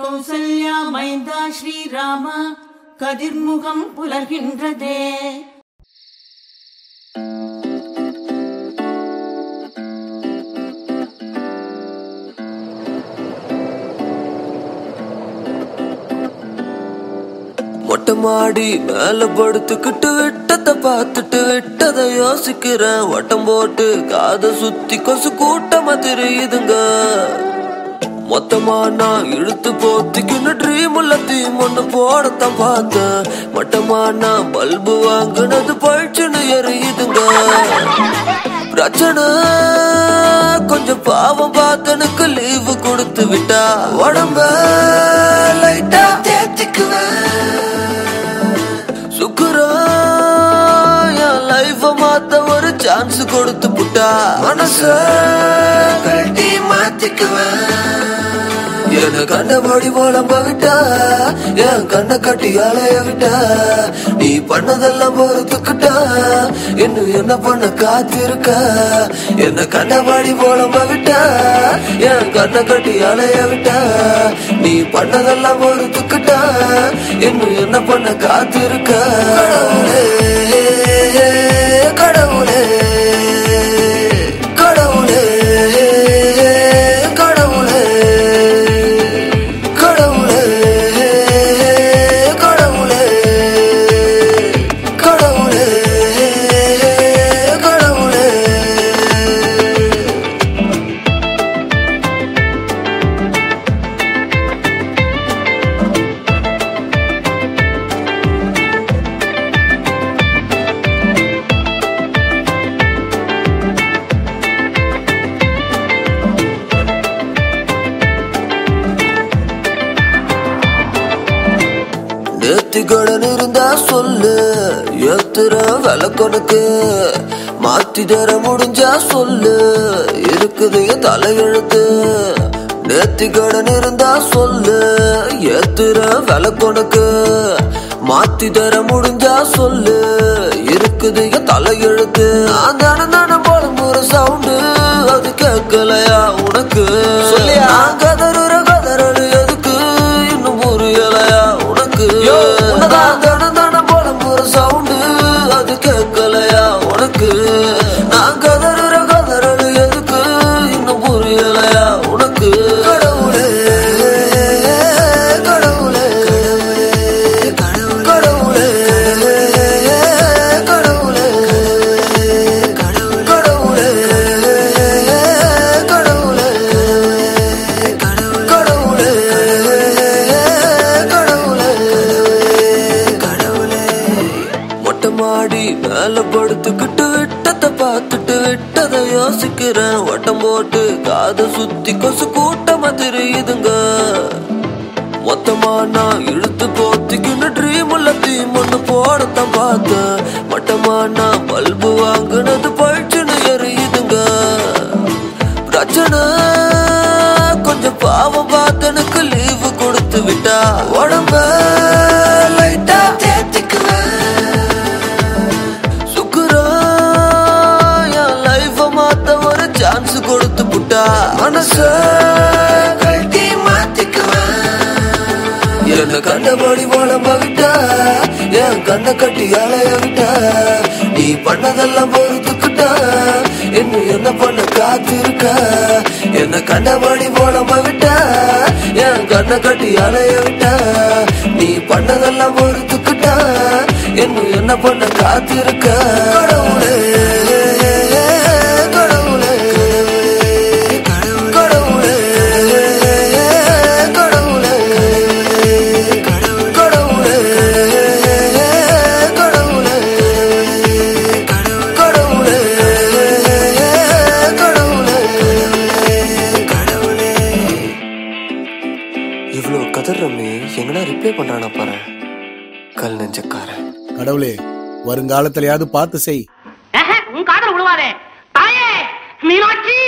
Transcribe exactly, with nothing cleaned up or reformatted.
கௌசல்யா மைந்தா ஸ்ரீராம கதிர்முகம் புலர்கின்றதே. மொட்டை மாடி மேல படுத்துக்கிட்டு விட்டத்தை பார்த்துட்டு விட்டதை யோசிக்கிறேன். வட்டம் போட்டு காத சுத்தி கொசு கூட்டமா தெரியுதுங்க. மொத்தமா நான் இழுத்து போத்திக்கின்னு ட்ரீம் எல்லாத்தையும் ஒண்ணு போடத்தான் பார்த்தேன். மொட்டமா நான் பல்பு வாங்கினது பழிச்சுன்னு எறியுதுங்க. பிரச்சனை கொஞ்சம் பாவம் பார்த்தனுக்கு லீவு கொடுத்து விட்டா உடம்ப லைட்டா தேத்திக்குவேன். சுக்குரா என் லைஃப மாத்த ஒரு சான்ஸ் கொடுத்து புட்டா மனச கட்டி மாத்திக்குவேன். என்ன கண்டபடி போலம்ப விட்டா என் கண்ணை கட்டி அலைய விட்டா நீ பண்ணதெல்லாம் பொறுத்துக்கிட்டா இன்னும் என்ன பண்ண காத்திருக்க. என்ன கண்டபடி போலம்ப விட்டா என் கண்ணை கட்டி அலைய விட்டா நீ பண்ணதெல்லாம் பொறுத்துக்கிட்டா இன்னும் என்ன பண்ண காத்திருக்க. கடவுளே கடவுளே கடவுளே கடவுளே கடவுளே கடவுளே கடவுளே கடவுளே. நேத்திகடன் இருந்தா சொல்லு ஏத்துற விளக்கொனுக்கு மாத்தி தர முடிஞ்சா சொல்லு இருக்குது தலையெழுத்து. நேத்திகடன் இருந்தா சொல்லு ஏத்துற விளக்கொனுக்கு மாத்தி தர முடிஞ்சா சொல்லு இருக்குது தலையெழுத்து. நான் தானே தானே போலும் ஒரு சவுண்டு அது கேட்கலையா உனக்கு? நான் கதறுற கதறடு எதுக்கு இன்னும் புரியலையா உனக்கு? தான தான போலும் ஒரு சவுண்டு அது கேட்கலையா உனக்கு? நான் கதறுற கதறடு எதுக்கு இன்னும் புரியலையா உனக்கு? கடவுளே கடவுளே கடவுளே கடவுளே கடவுளே கடவுளே கடவுளே கடவுளே. மொட்டை மாடி மேல படுத்துக்கிட்டு விட்டத்தை பார்த்துட்டு விட்டதை யோசிக்கிறேன். வட்டம் போட்டு காத சுத்தி கொசு கூட்டமா தெரியுதுங்க. மொத்தமா நான் இழுத்து போத்திக்கின்னு ட்ரீம் எல்லாத்தையும் ஒண்ணு போடத்தான் பார்த்தேன். மொட்டமா நான் பல்பு வாங்கினது பழிச்சுன்னு எறியுதுங்க. பிரச்சனை கொஞ்சம் பாவம் பார்த்தனுக்கு லீவு கொடுத்து விட்டா உடம்ப லைட்டா தேத்திக்குவேன். சுக்குரா என் லைஃப மாத்த ஒரு சான்ஸ் கொடுத்து புட்டா மனச கட்டி மாத்திக்குவேன். என்ன கண்டபடி போலம்ப விட்டா என் கண்ணை கட்டி அலைய விட்டா நீ பண்ணதெல்லாம் பொறுத்துக்கிட்டா இன்னும் என்ன பண்ண காத்திருக்க. என்ன கண்டபடி போலம்ப விட்டா என் கண்ணை கட்டி அலைய விட்டா நீ பண்ணதெல்லாம் பொறுத்துக்கிட்டா இன்னும் என்ன பண்ண காத்திருக்க. கடவுளே கடவுளே கடவுளே கடவுளே கடவுளே கடவுளே கடவுளே கடவுளே. இவ்வளோ கதறமே எங்கனா ரிப்ளை பண்றானா பாரு கல் நெஞ்சக்காரன். கடவுளே வருங்காலத்திலயாவது பார்த்து செய். உன் காதல் விழுவாதே தாயே மீனாட்சி.